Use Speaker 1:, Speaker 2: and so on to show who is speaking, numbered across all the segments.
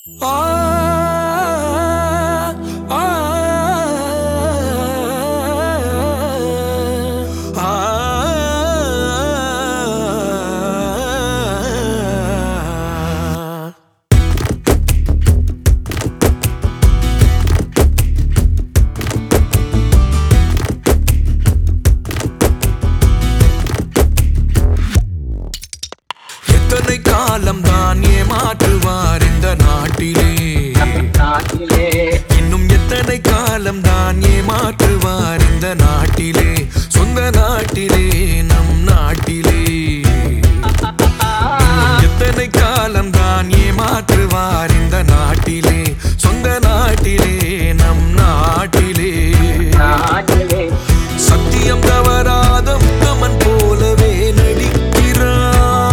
Speaker 1: எத்தனை காலம் தான் ஏமாற்றுவார் இந்த நாட்டிலே இன்னும் எத்தனை காலம் தான் ஏமாற்றுவார் இந்த நாட்டிலே சொந்த நாட்டிலே நம் நாட்டிலே இன்னும் எத்தனை காலம் தான் ஏமாற்றுவார் இந்த நாட்டிலே சொந்த நாட்டிலே நம் நாட்டிலே சத்தியம் தவறாத உத்தமன் போலவே நடிக்கிறார்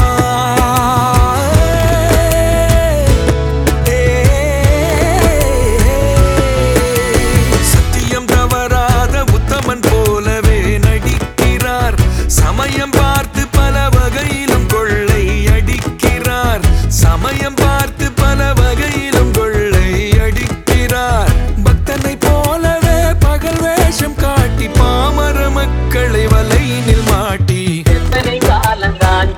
Speaker 1: சமயம் பார்த்து பல வகையிலும் கொள்ளை அடிக்கிறார் சமயம் பார்த்து பல வகையிலும் கொள்ளை அடிக்கிறார் பக்தனை போலவே பகல் வேஷம் காட்டி பாமர மக்களை வலையினில் மாட்டி
Speaker 2: எத்தனை காலந்தான்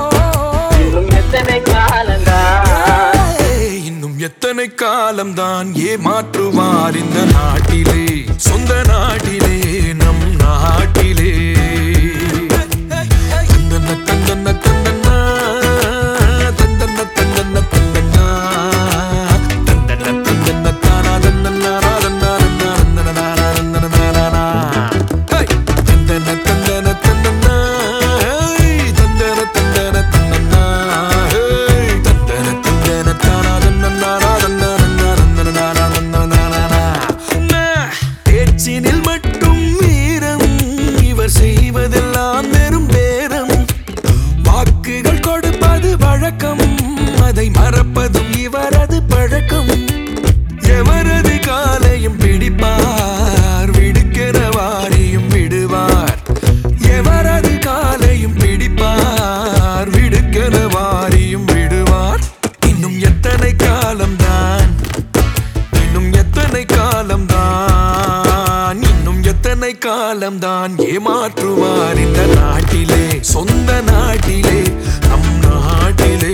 Speaker 1: இன்னும் எத்தனை காலம்தான் ஏமாற்றுவார் இந்த நாட்டிலே சொந்த நாட்டிலே நம் நாட்டிலே பேச்சினில் மட்டும் வீரம் இவர் செய்வதெல்லாம் வெறும் பேரம் வாக்குகள் கொடுப்பது வழக்கம் அதை மறப்பதும் இவரது பழக்கம் எவரது காலையும் பிடிப்பார் விடுக்கிற வாரியும் விடுவார் எவரது காலையும் பிடிப்பார் விடுக்கிற வாரியும் விடுவார் இன்னும் எத்தனை காலம்தான் இன்னும் எத்தனை காலம்தான் இன்னும் எத்தனை காலம்தான் ஏமாற்றுவார் இந்த நாட்டிலே சொந்த நாட்டிலே நம் நாட்டிலே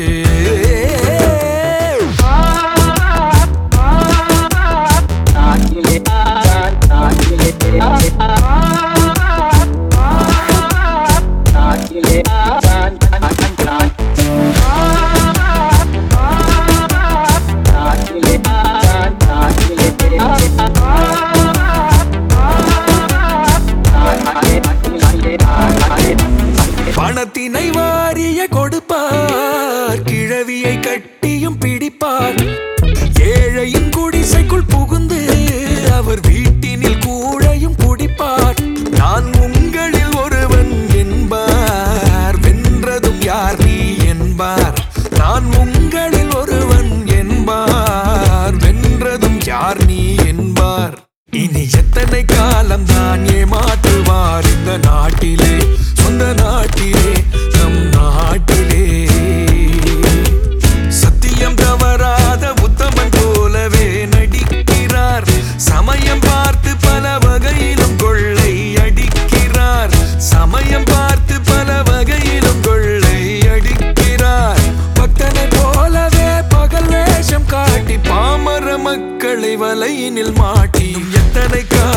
Speaker 1: பணத்தினை வாரிய கொடுப்பார் கிழவியை கட்டியும் பிடிப்பார் ஏழையின் குடிசைக்குள் புகுந்து அவர் வீட்டினில் கூழையும் குடிப்பார் நான் உங்களில் ஒருவன் என்பார் வென்றதும் யார் நீ என்பார் நான் உங்களில் ஒருவன் என்பார் வென்றதும் யார் நீ என்பார் இனி எத்தனை காலம்தான் ஏமாற்றுவார் இந்த நாட்டிலே சொந்த நாட்டிலே நம் நாட்டிலே சத்தியம் தவறாத உத்தமன் போலவே நடிக்கிறார் சமயம் பார்த்து பல வகையிலும் கொள்ளை அடிக்கிறார் சமயம் பார்த்து பல வகையிலும் கொள்ளை அடிக்கிறார் பக்தனை போலவே பகல் வேஷம் காட்டி பாமர மக்களை வலையினில் மாட்டி எத்தனை